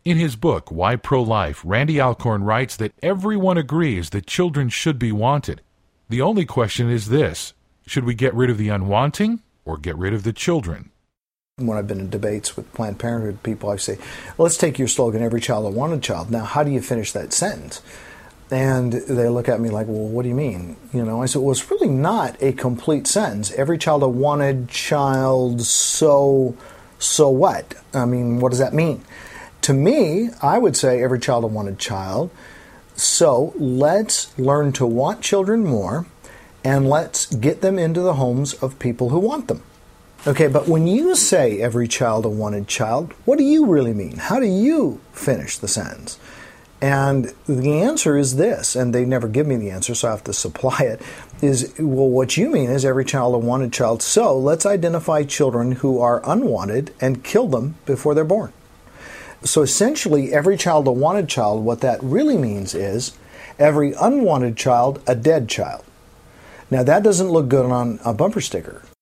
In his book, Why Pro-Life, Randy Alcorn writes that everyone agrees that children should be wanted. The only question is this: should we get rid of the unwanting or get rid of the children? When I've been in debates with Planned Parenthood people, I say, let's take your slogan, every child a wanted child. Now, how do you finish that sentence? And they look at me like, well, what do you mean? I said, well, it's really not a complete sentence. Every child a wanted child, so what? I mean, what does that mean? To me, I would say every child a wanted child. So let's learn to want children more, and let's get them into the homes of people who want them. Okay, but when you say every child a wanted child, what do you really mean? How do you finish the sentence? And the answer is this, and they never give me the answer, so I have to supply it, is, well, what you mean is every child a wanted child, so let's identify children who are unwanted and kill them before they're born. So essentially, every child a wanted child, what that really means is every unwanted child a dead child. Now, that doesn't look good on a bumper sticker.